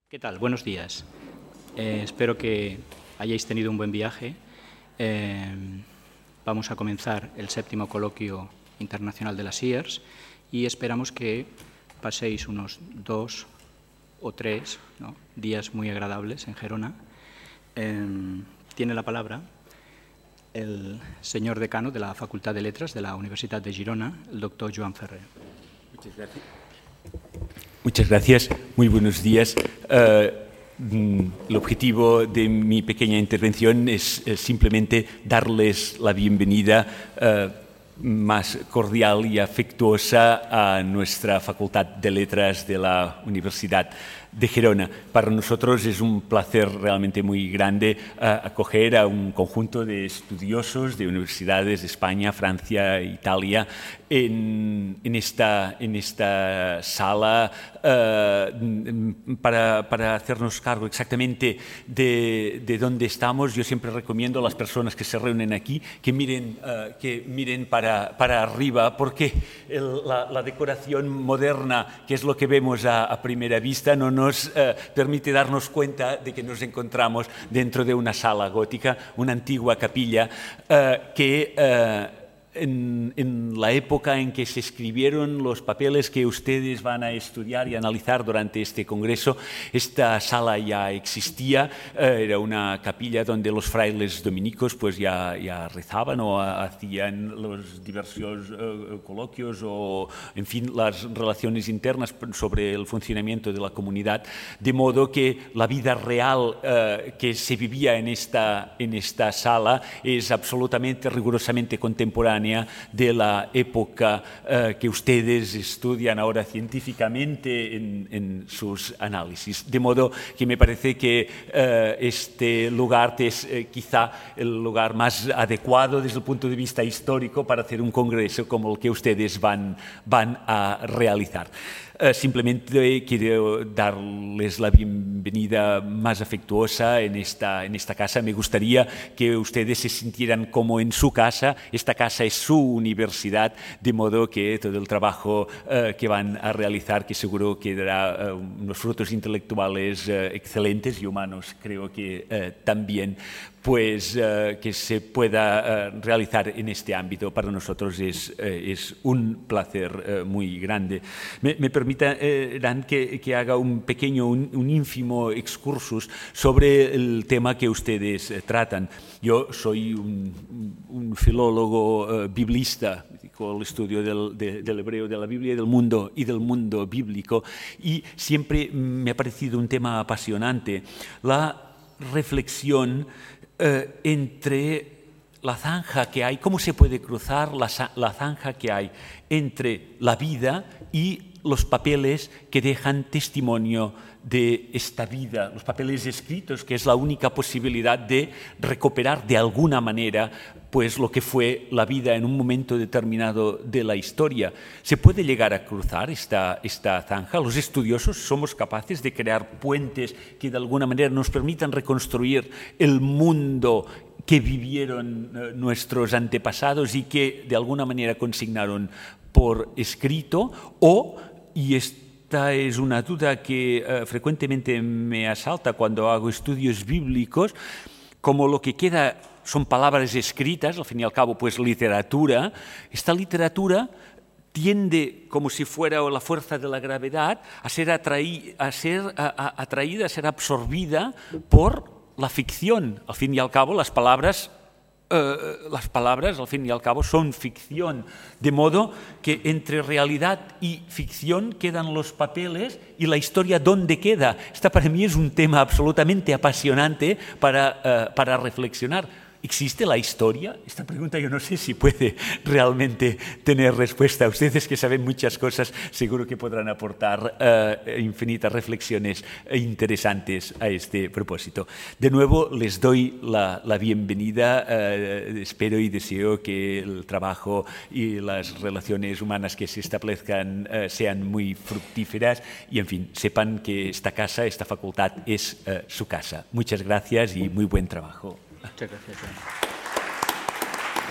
¿Qué tal? Buenos días. Espero que hayáis tenido un buen viaje. Vamos a comenzar el 7º coloquio internacional de las IERS y esperamos que paséis unos 2 o 3 días muy agradables en Gerona. Tiene la palabra el señor decano de la Facultad de Letras de la Universidad de Girona, el doctor Joan Ferrer. Muchas gracias. Muchas gracias. Muy buenos días. El objetivo de mi pequeña intervención es simplemente darles la bienvenida más cordial y afectuosa a nuestra Facultad de Letras de la Universidad de Gerona. Para nosotros es un placer realmente muy grande acoger a un conjunto de estudiosos de universidades de España, Francia, Italia en esta sala para hacernos cargo exactamente de dónde estamos. Yo siempre recomiendo a las personas que se reúnen aquí que miren para arriba, porque la decoración moderna, que es lo que vemos a primera vista, no nos permite darnos cuenta de que nos encontramos dentro de una sala gótica, una antigua capilla que en la época en que se escribieron los papeles que ustedes van a estudiar y analizar durante este congreso, esta sala ya existía. Era una capilla donde los frailes dominicos pues ya rezaban o hacían los diversos coloquios o, en fin, las relaciones internas sobre el funcionamiento de la comunidad, de modo que la vida real que se vivía en esta sala es absolutamente, rigurosamente contemporánea de la época que ustedes estudian ahora científicamente en sus análisis. De modo que me parece que este lugar es quizá el lugar más adecuado desde el punto de vista histórico para hacer un congreso como el que ustedes van a realizar. Simplemente quiero darles la bienvenida más afectuosa en esta casa. Me gustaría que ustedes se sintieran como en su casa. Esta casa es su universidad, de modo que todo el trabajo que van a realizar, que seguro que dará unos frutos intelectuales excelentes y humanos, creo que también, pues que se pueda realizar en este ámbito. Para nosotros es un placer muy grande. Me permitirán que haga un pequeño, un ínfimo excursus sobre el tema que ustedes tratan. Yo soy un filólogo biblista, con el estudio del hebreo, de la Biblia y del mundo bíblico, y siempre me ha parecido un tema apasionante la reflexión entre la zanja que hay, cómo se puede cruzar la zanja que hay entre la vida y los papeles que dejan testimonio de esta vida, los papeles escritos, que es la única posibilidad de recuperar de alguna manera pues lo que fue la vida en un momento determinado de la historia. ¿Se puede llegar a cruzar esta zanja? Los estudiosos somos capaces de crear puentes que de alguna manera nos permitan reconstruir el mundo que vivieron nuestros antepasados y que de alguna manera consignaron por escrito, y esta es una duda que frecuentemente me asalta cuando hago estudios bíblicos, como lo que queda son palabras escritas, al fin y al cabo pues literatura. Esta literatura tiende, como si fuera la fuerza de la gravedad, a ser atraída, a ser absorbida por la ficción. Al fin y al cabo las palabras al fin y al cabo son ficción, de modo que entre realidad y ficción quedan los papeles y la historia ¿dónde queda? Esta para mí es un tema absolutamente apasionante para reflexionar. ¿Existe la historia? Esta pregunta yo no sé si puede realmente tener respuesta. Ustedes que saben muchas cosas seguro que podrán aportar infinitas reflexiones interesantes a este propósito. De nuevo les doy la bienvenida. Espero y deseo que el trabajo y las relaciones humanas que se establezcan sean muy fructíferas y, en fin, sepan que esta casa, esta facultad es su casa. Muchas gracias y muy buen trabajo. Muchas gracias, Joan.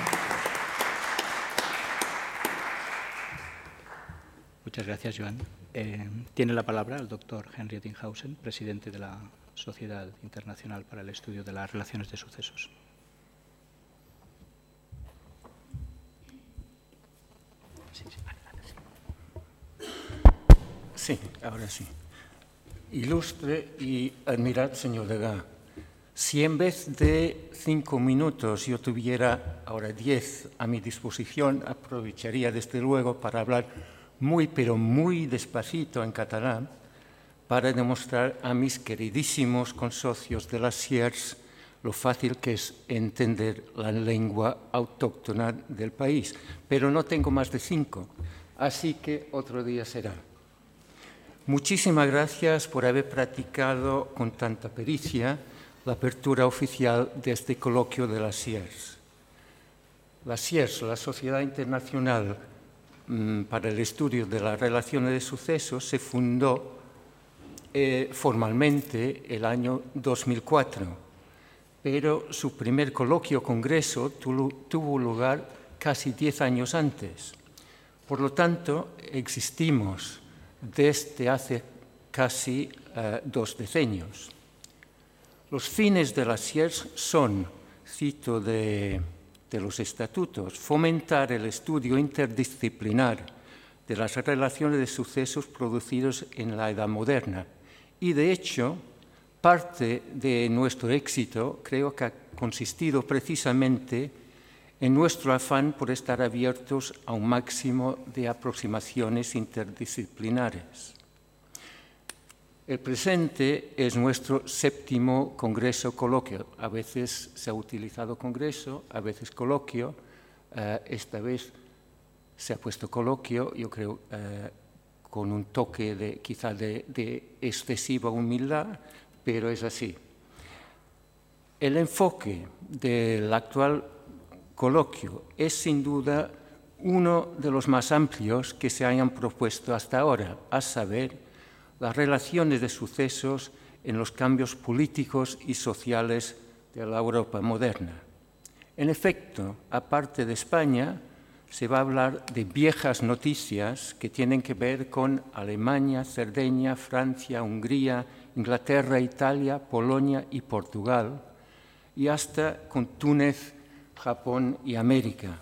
Muchas gracias, Joan. Tiene la palabra el doctor Henry Ettinghausen, presidente de la Sociedad Internacional para el Estudio de las Relaciones de Sucesos. Sí, ahora sí. Ilustre y admirado señor Degas, si en vez de 5 minutos yo tuviera ahora 10 a mi disposición, aprovecharía desde luego para hablar muy, pero muy despacito en catalán, para demostrar a mis queridísimos consocios de las SIERS lo fácil que es entender la lengua autóctona del país. Pero no tengo más de 5, así que otro día será. Muchísimas gracias por haber practicado con tanta pericia la apertura oficial de este coloquio de las SIERS. La SIERS, la Sociedad Internacional para el Estudio de las Relaciones de Sucesos, se fundó formalmente el año 2004, pero su primer coloquio-congreso tuvo lugar casi 10 años antes. Por lo tanto, existimos desde hace casi 2 decenios. Los fines de las SIERS son, cito de los estatutos, fomentar el estudio interdisciplinar de las relaciones de sucesos producidos en la Edad Moderna. Y, de hecho, parte de nuestro éxito creo que ha consistido precisamente en nuestro afán por estar abiertos a un máximo de aproximaciones interdisciplinares. El presente es nuestro 7º congreso coloquio. A veces se ha utilizado congreso, a veces coloquio. Esta vez se ha puesto coloquio, yo creo, con un toque quizá de excesiva humildad, pero es así. El enfoque del actual coloquio es sin duda uno de los más amplios que se hayan propuesto hasta ahora, a saber, las relaciones de sucesos en los cambios políticos y sociales de la Europa moderna. En efecto, aparte de España, se va a hablar de viejas noticias que tienen que ver con Alemania, Cerdeña, Francia, Hungría, Inglaterra, Italia, Polonia y Portugal, y hasta con Túnez, Japón y América.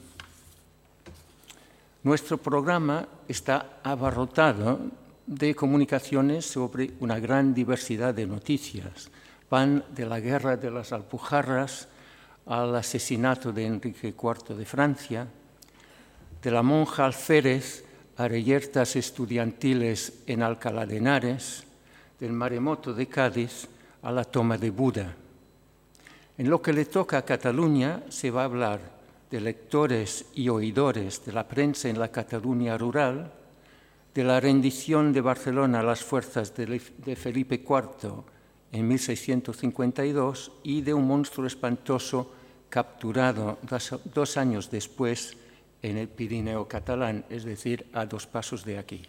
Nuestro programa está abarrotado de comunicaciones sobre una gran diversidad de noticias. Van de la guerra de las Alpujarras al asesinato de Enrique IV de Francia, de la monja alférez a reyertas estudiantiles en Alcalá de Henares, del maremoto de Cádiz a la toma de Buda. En lo que le toca a Cataluña se va a hablar de lectores y oidores de la prensa en la Cataluña rural, de la rendición de Barcelona a las fuerzas de Felipe IV en 1652 y de un monstruo espantoso capturado 2 años después en el Pirineo catalán, es decir, a 2 pasos de aquí.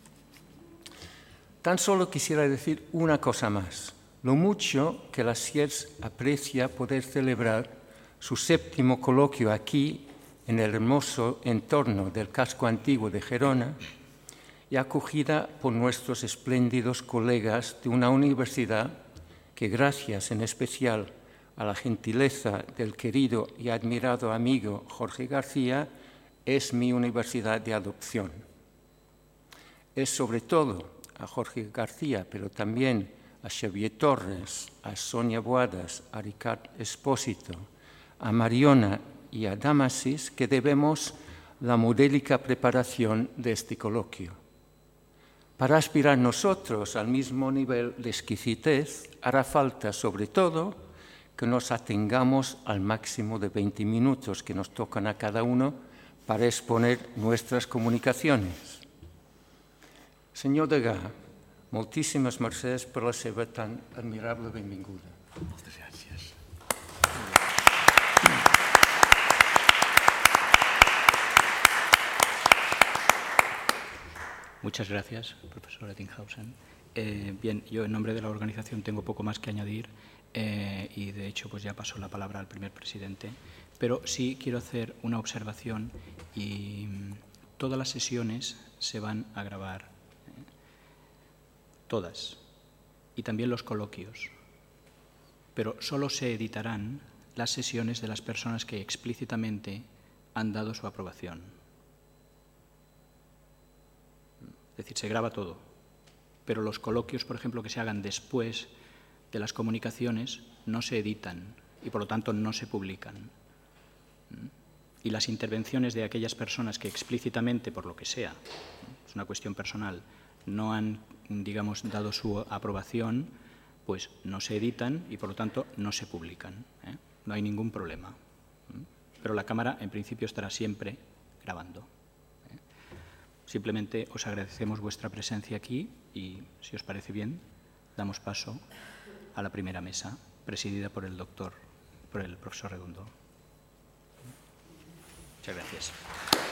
Tan solo quisiera decir una cosa más. Lo mucho que la SIERS aprecia poder celebrar su 7º coloquio aquí, en el hermoso entorno del casco antiguo de Gerona, y acogida por nuestros espléndidos colegas de una universidad que, gracias en especial a la gentileza del querido y admirado amigo Jorge García, es mi universidad de adopción. Es sobre todo a Jorge García, pero también a Xavier Torres, a Sonia Boadas, a Ricard Espósito, a Mariona y a Damasis que debemos la modélica preparación de este coloquio. Para aspirar nosotros al mismo nivel de exquisitez, hará falta, sobre todo, que nos atengamos al máximo de 20 minutos que nos tocan a cada uno para exponer nuestras comunicaciones. Senyor Degas, moltíssimes mercès per la seva tan admirable benvinguda. Moltes gràcies. Muchas gracias, profesor Ettinghausen. Bien, yo en nombre de la organización tengo poco más que añadir y de hecho pues ya pasó la palabra al primer presidente, pero sí quiero hacer una observación y todas las sesiones se van a grabar. todas, y también los coloquios, pero solo se editarán las sesiones de las personas que explícitamente han dado su aprobación. Es decir, se graba todo, pero los coloquios, por ejemplo, que se hagan después de las comunicaciones, no se editan y, por lo tanto, no se publican. Y las intervenciones de aquellas personas que explícitamente, por lo que sea, es una cuestión personal, no han, digamos, dado su aprobación, pues no se editan y, por lo tanto, no se publican. No hay ningún problema. Pero la cámara, en principio, estará siempre grabando. Simplemente os agradecemos vuestra presencia aquí y, si os parece bien, damos paso a la primera mesa, presidida por el profesor Redondo. Muchas gracias.